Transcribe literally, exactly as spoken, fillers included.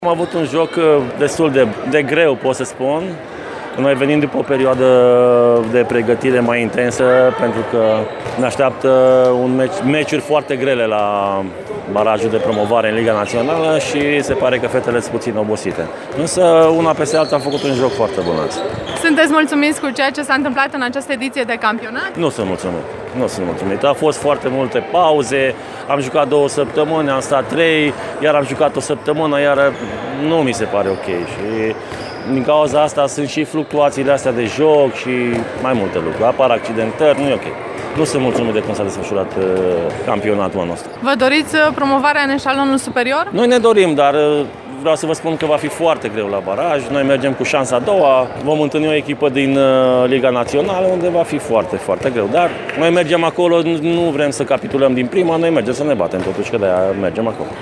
Am avut un joc destul de, de greu, pot să spun. Noi venim după o perioadă de pregătire mai intensă, pentru că ne așteaptă un meci, meciuri foarte grele la barajul de promovare în Liga Națională și se pare că fetele sunt puțin obosite. Însă una peste alta am făcut un joc foarte bun azi. Sunteți mulțumiți cu ceea ce s-a întâmplat în această ediție de campionat? Nu sunt mulțumit. Nu sunt mulțumit. A fost foarte multe pauze, am jucat două săptămâni, am stat trei, iar am jucat o săptămână, iar nu mi se pare ok. Și din cauza asta sunt și fluctuațiile astea de joc și mai multe lucruri. Apar accidentări, nu e ok. Nu sunt mulțumit de cum s-a desfășurat uh, campionatul anul ăsta. Vă doriți promovarea în eșalonul superior? Noi ne dorim, dar uh, vreau să vă spun că va fi foarte greu la baraj. Noi mergem cu șansa a doua, vom întâlni o echipă din uh, Liga Națională unde va fi foarte, foarte greu. Dar noi mergem acolo, nu vrem să capitulăm din prima, noi mergem să ne batem totuși, că de-aia mergem acolo.